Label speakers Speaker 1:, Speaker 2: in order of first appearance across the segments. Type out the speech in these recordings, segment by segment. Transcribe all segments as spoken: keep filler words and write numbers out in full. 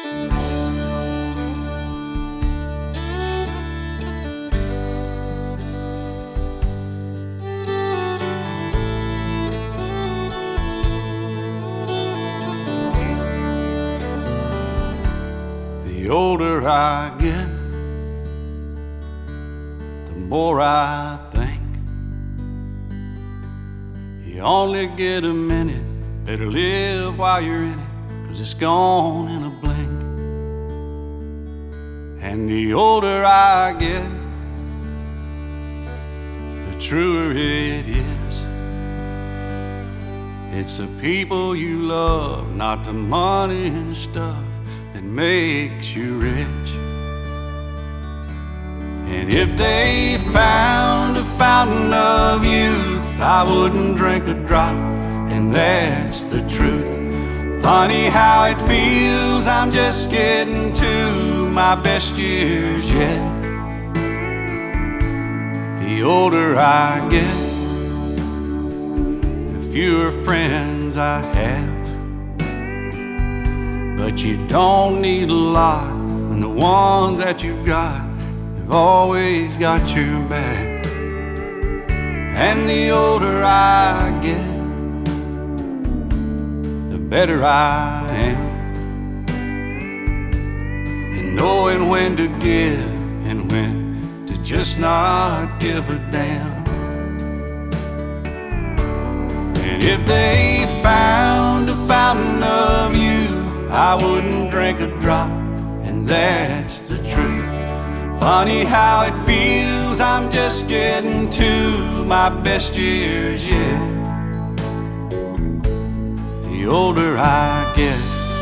Speaker 1: The older I get, the more I think you only get a minute, better live while you're in it, 'cause it's gone in a blink. And the older I get, the truer it is. It's the people you love, not the money and stuff that makes you rich. And if they found a fountain of youth, I wouldn't drink a drop, and that's the truth. Funny how it feels, I'm just getting to my best years yet. The older I get, the fewer friends I have. But you don't need a lot when the ones that you've got have always got your back. And the older I get, the better I am in knowing when to give and when to just not give a damn. And if they found a fountain of youth, I wouldn't drink a drop, and that's the truth. Funny how it feels, I'm just getting to my best years yet. The older I get.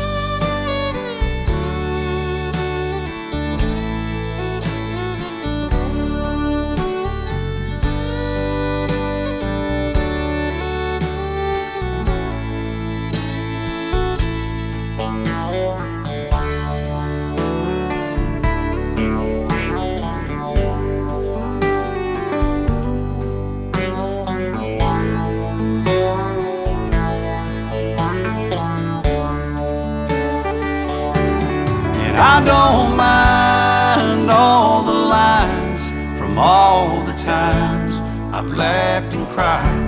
Speaker 1: I don't mind all the lines from all the times I've laughed and cried,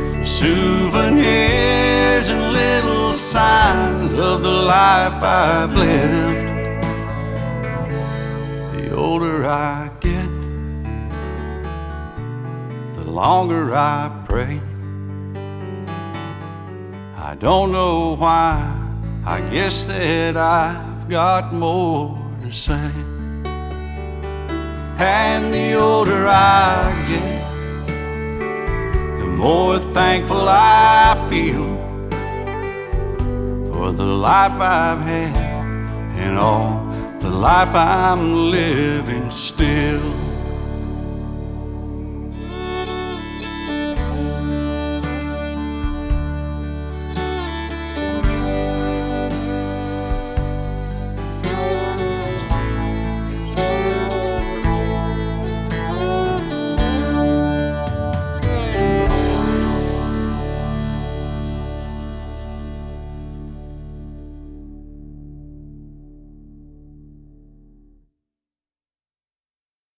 Speaker 1: souvenirs and little signs of the life I've lived. The older I get, the longer I pray. I don't know why, I guess that I've got more to say. And the older I get, the more thankful I feel for the life I've had and all the life I'm living still.